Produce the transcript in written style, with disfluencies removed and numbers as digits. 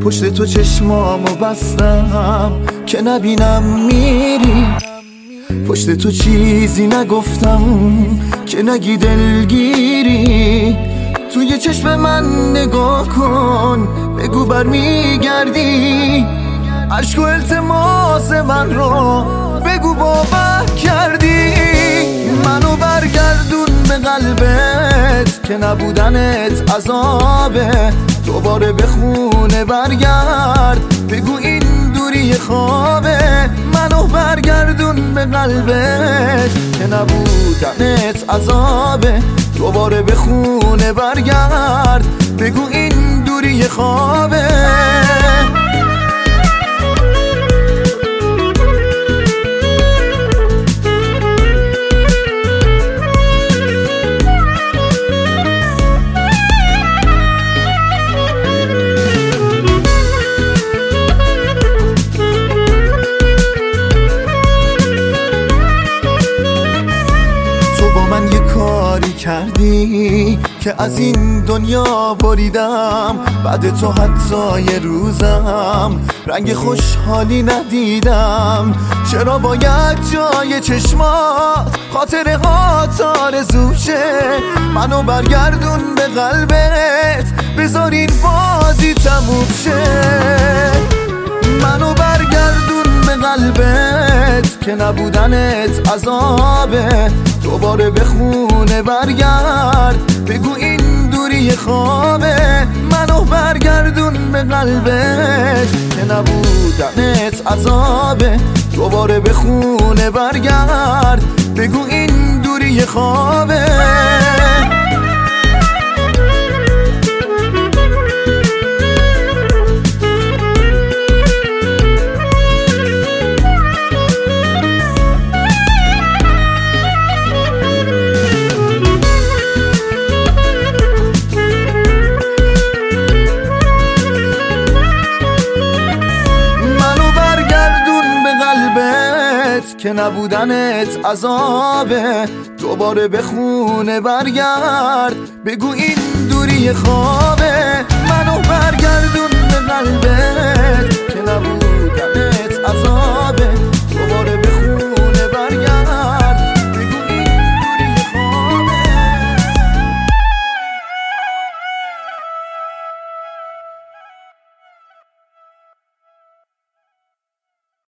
پشت تو چشمامو بستم که نبینم میری، پشت تو چیزی نگفتم که نگی دلگیری. توی چشم من نگاه کن، بگو برمیگردی، عشق و التماس من رو بگو باور کردی. منو برگردون به قلبت که نبودنت عذابه، دوباره به خونه برگرد بگو این دوری خوابه. منو برگردون به قلبت که نبودنت عذابه، دوباره به خونه برگرد بگو این دوری خوابه. من یه کاری کردی که از این دنیا بریدم، بعد تو حتی یه روزم رنگ خوشحالی ندیدم. چرا باید جای چشمات خاطره ها آرزوشه؟ منو برگردون به قلبت، بذار این بازی تموم شه. منو برگردون به قلبت که نبودنت عذابه، دوباره به خونه برگرد بگو این دوری خوابه. منو برگردون به قلبت که نبودنت عذابه، دوباره به خونه برگرد بگو این دوری خوابه. که نبودنت عذابه، دوباره به خونه برگرد بگو این دوری خوابه. منو برگردون به قلبت